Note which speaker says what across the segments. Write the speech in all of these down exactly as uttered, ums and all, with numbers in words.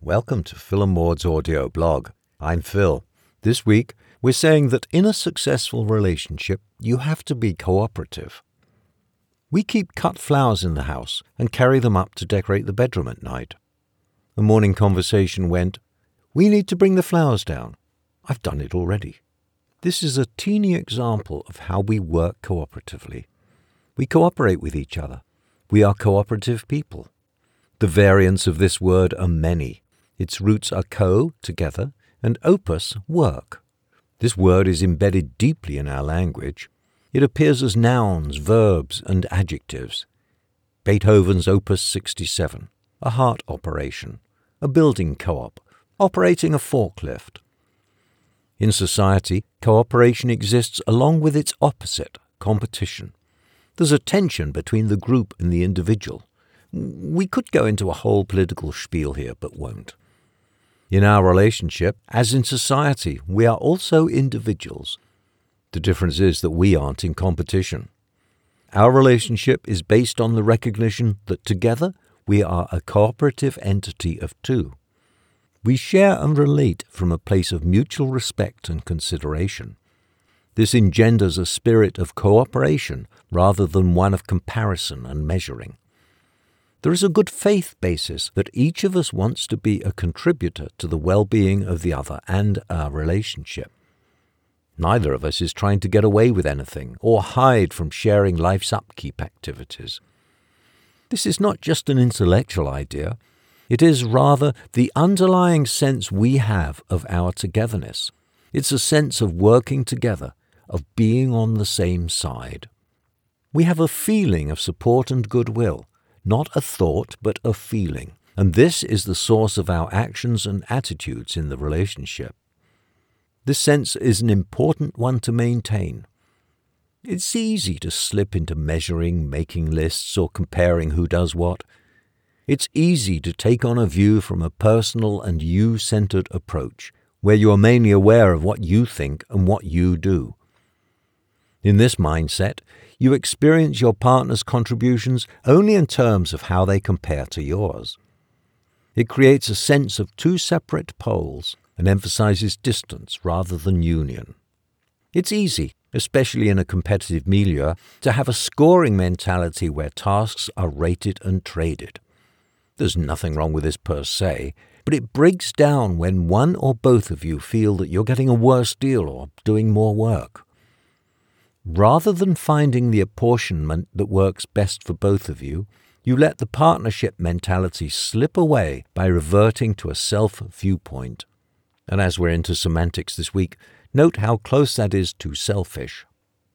Speaker 1: Welcome to Phil and Maud's audio blog. I'm Phil. This week, we're saying that in a successful relationship, you have to be cooperative. We keep cut flowers in the house and carry them up to decorate the bedroom at night. The morning conversation went, "We need to bring the flowers down. I've done it already." This is a teeny example of how we work cooperatively. We cooperate with each other. We are cooperative people. The variants of this word are many. Its roots are co, together, and opus, work. This word is embedded deeply in our language. It appears as nouns, verbs, and adjectives. Beethoven's Opus sixty-seven, a heart operation, a building co-op, operating a forklift. In society, cooperation exists along with its opposite, competition. There's a tension between the group and the individual. We could go into a whole political spiel here, but won't. In our relationship, as in society, we are also individuals. The difference is that we aren't in competition. Our relationship is based on the recognition that together we are a cooperative entity of two. We share and relate from a place of mutual respect and consideration. This engenders a spirit of cooperation rather than one of comparison and measuring. There is a good faith basis that each of us wants to be a contributor to the well-being of the other and our relationship. Neither of us is trying to get away with anything or hide from sharing life's upkeep activities. This is not just an intellectual idea. It is rather the underlying sense we have of our togetherness. It's a sense of working together, of being on the same side. We have a feeling of support and goodwill, not a thought but a feeling, and this is the source of our actions and attitudes in the relationship. This sense is an important one to maintain. It's easy to slip into measuring, making lists, or comparing who does what. It's easy to take on a view from a personal and you-centered approach, where you are mainly aware of what you think and what you do. In this mindset, you experience your partner's contributions only in terms of how they compare to yours. It creates a sense of two separate poles and emphasizes distance rather than union. It's easy, especially in a competitive milieu, to have a scoring mentality where tasks are rated and traded. There's nothing wrong with this per se, but it breaks down when one or both of you feel that you're getting a worse deal or doing more work. Rather than finding the apportionment that works best for both of you, you let the partnership mentality slip away by reverting to a self-viewpoint. And as we're into semantics this week, note how close that is to selfish.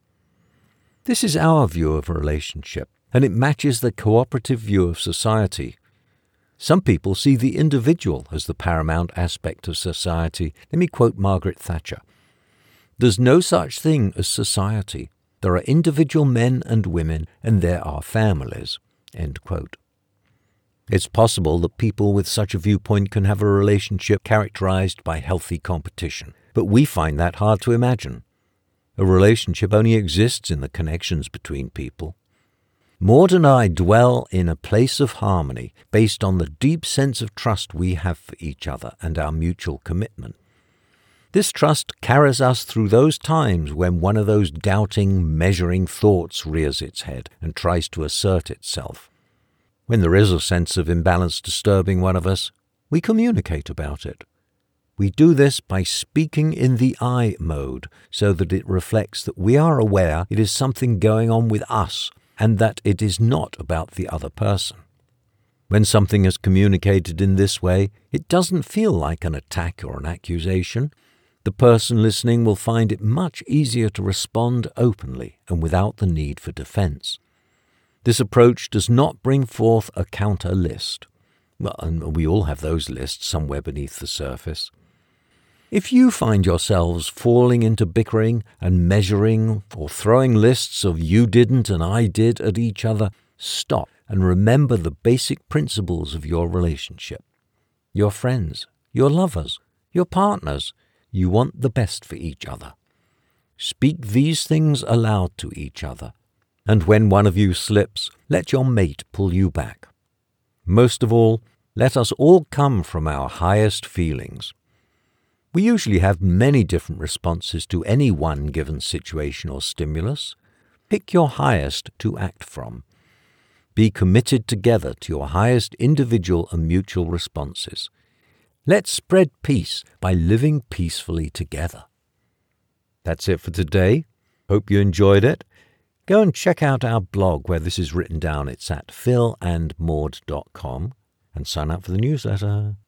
Speaker 1: This is our view of a relationship, and it matches the cooperative view of society. Some people see the individual as the paramount aspect of society. Let me quote Margaret Thatcher. "There's no such thing as society. There are individual men and women, and there are families." End quote. It's possible that people with such a viewpoint can have a relationship characterized by healthy competition, but we find that hard to imagine. A relationship only exists in the connections between people. Maud and I dwell in a place of harmony based on the deep sense of trust we have for each other and our mutual commitment. This trust carries us through those times when one of those doubting, measuring thoughts rears its head and tries to assert itself. When there is a sense of imbalance disturbing one of us, we communicate about it. We do this by speaking in the I mode so that it reflects that we are aware it is something going on with us and that it is not about the other person. When something is communicated in this way, it doesn't feel like an attack or an accusation. The person listening will find it much easier to respond openly and without the need for defense. This approach does not bring forth a counter list. Well, and we all have those lists somewhere beneath the surface. If you find yourselves falling into bickering and measuring or throwing lists of you didn't and I did at each other, stop and remember the basic principles of your relationship. Your friends, your lovers, your partners, you want the best for each other. Speak these things aloud to each other, and when one of you slips, let your mate pull you back. Most of all, Let us all come from our highest feelings. We usually have many different responses to any one given situation or stimulus. Pick your highest to act from. Be committed together to your highest individual and mutual responses. Let's spread peace by living peacefully together. That's it for today. Hope you enjoyed it. Go and check out our blog where this is written down. It's at phil and maud dot com and sign up for the newsletter.